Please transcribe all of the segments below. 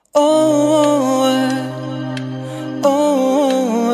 Oh, oh,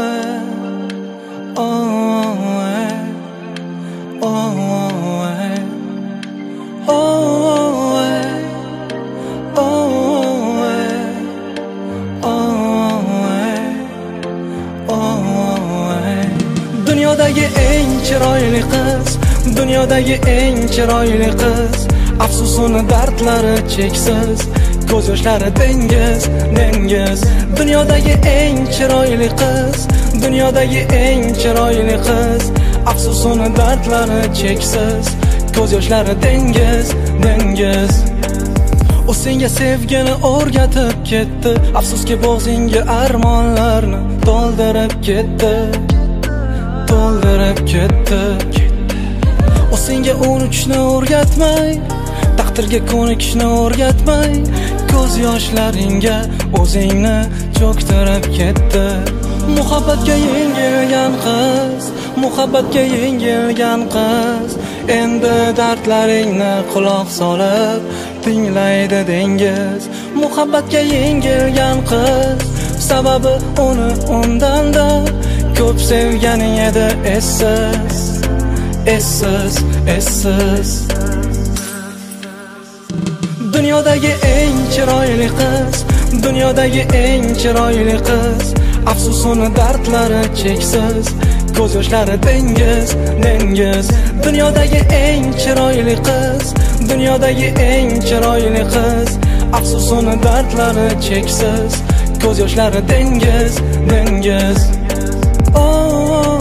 Dunyodagi eng chiroyli qiz, dunyodagi eng chiroyli qiz, afsusuni dardlari cheksiz, ko'z yoshlari dengiz, dengiz. Dunyodagi eng chiroyli qiz, dunyodagi eng chiroyli qiz, afsusuni dardlari cheksiz, ko'z yoshlari dengiz, dengiz. O senga sevgini o'rgatib ketdi, afsuski bo'g'zingga armonlarni to'ldirib ketdi, to'ldirib ketdi. O senga unutishni o'rgatmay, taqdirga ko'nikishni o'rgatmay, ko'z yoshlaringga o'zingni cho'ktirib ketdi. Muhabbatga yengilgan qiz, muhabbatga yengilgan qiz, endi dardlaringni quloq solib tinglaydi dengiz. Muhabbatga yengilgan qiz, sababi uni undanda ko'p sevganing edi essiz, essiz, essiz. Dunyodagi eng chiroyli qiz, dunyodagi eng chiroyli qiz, afsusuni dardlari cheksiz, ko'z yoshlari dengiz, dengiz. Dunyodagi eng chiroyli qiz, dunyodagi eng chiroyli qiz, afsusuni dardlari cheksiz, ko'z yoshlari dengiz, dengiz. Oh